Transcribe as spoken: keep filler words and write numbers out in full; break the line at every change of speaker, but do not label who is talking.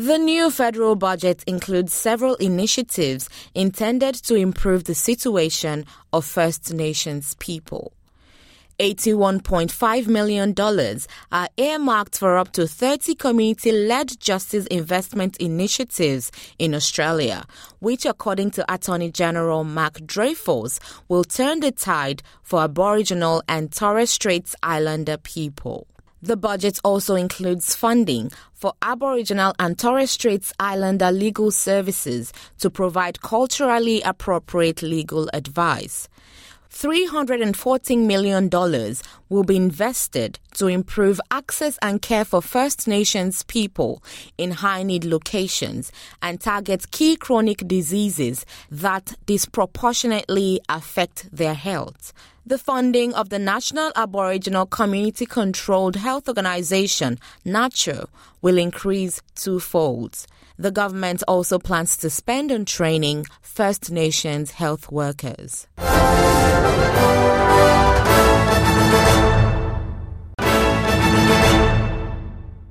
The new federal budget includes several initiatives intended to improve the situation of First Nations people. eighty-one point five million dollars are earmarked for up to thirty community-led justice investment initiatives in Australia, which, according to Attorney General Mark Dreyfus, will turn the tide for Aboriginal and Torres Strait Islander people. The budget also includes funding for Aboriginal and Torres Strait Islander legal services to provide culturally appropriate legal advice. three hundred fourteen million dollars will be invested to improve access and care for First Nations people in high-need locations and target key chronic diseases that disproportionately affect their health. The funding of the National Aboriginal Community-Controlled Health Organisation, NACCHO, will increase twofold. The government also plans to spend on training First Nations health workers.